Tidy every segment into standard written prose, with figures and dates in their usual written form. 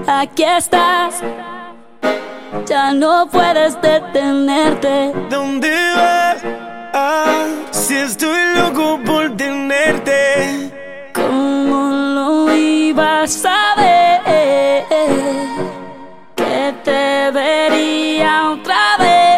Aquí estás, ya no puedes detenerte. ¿Dónde vas? Si estoy loco por tenerte. ¿Cómo lo ibas a ver? Que te vería otra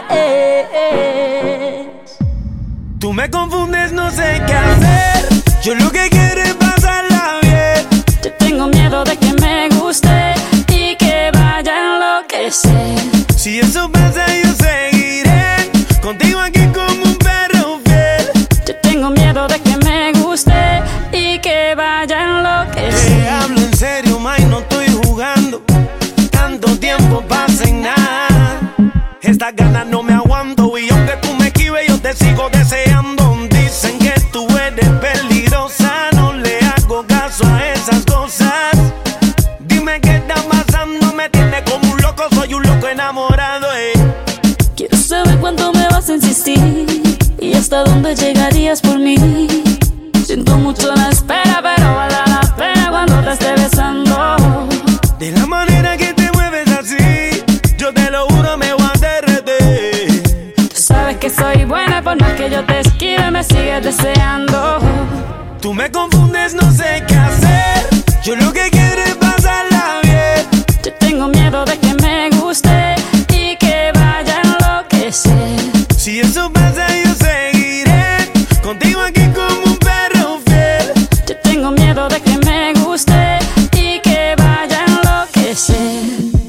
vez. Tú me confundes, no sé qué hacer. Yo lo que quiero es pasarla bien. Yo tengo miedo de que me guste y que vaya a enloquecer. Si eso pasa yo seguiré contigo aquí como un perro fiel. Yo tengo miedo de que me guste y que vaya a enloquecer. Te hablo en serio, May, no estoy jugando. Tanto tiempo pasa en nada. Estas ganas no me aguanto y aunque tú me esquives yo te sigo deseando. Dicen que tú eres peligrosa, no le hago caso a esas cosas. Dime qué está pasando, me tiene como un loco, soy un loco enamorado. Quiero saber cuánto me vas a insistir y hasta dónde llegarías por mí. Siento mucho la espera, pero vale la pena cuando te esté besando. De la manera que te mueves así, yo te lo juro me voy a derretir. Tú sabes que soy buena, por más que yo te esquive me sigues deseando. Tú me confundes, no sé qué hacer. Yo lo que quiero es pasarla bien. Yo tengo miedo de que me guste y que vaya a enloquecer. Si eso pasa yo seguiré contigo aquí como un perro fiel. Yo tengo miedo de que me guste y que vaya a enloquecer.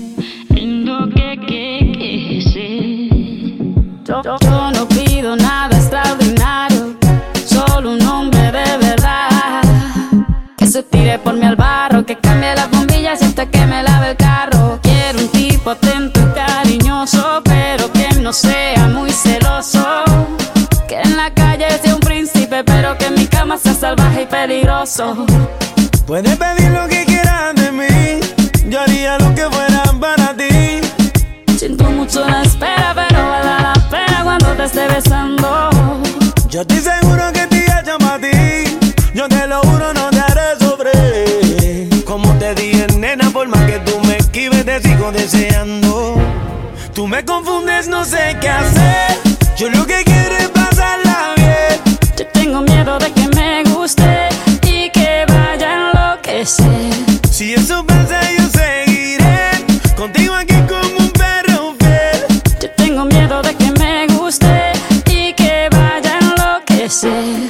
Yo no pido nada extraordinario, solo un hombre de verdad. Que se tire por mí al barro, que cambie las bombillas hasta que me lave el carro. Quiero un tipo atento y cariñoso, pero que no sea muy celoso. Que en la calle sea un príncipe, pero que en mi cama sea salvaje y peligroso. Puedes pedir lo que quieras de mí, yo haría lo que fuera para ti. Siento mucho la espera, pero vale la pena cuando te esté besando. Yo estoy seguro que te hecho para ti. Yo te lo juro, no te haré sufrir. Como te dije, nena, por más que tú me esquives, te sigo deseando. Tú me confundes, no sé qué hacer. Yo lo que quiero es pasarla bien. Yo tengo miedo de que me guste y que vaya a enloquecer. Si eso pasa, yo seguiré contigo aquí como un perro fiel. Yo tengo miedo de que me guste y que vaya a enloquecer.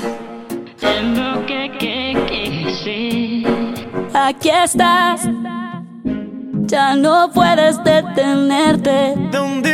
Aquí estás, ya no puedes detenerte. ¿Dónde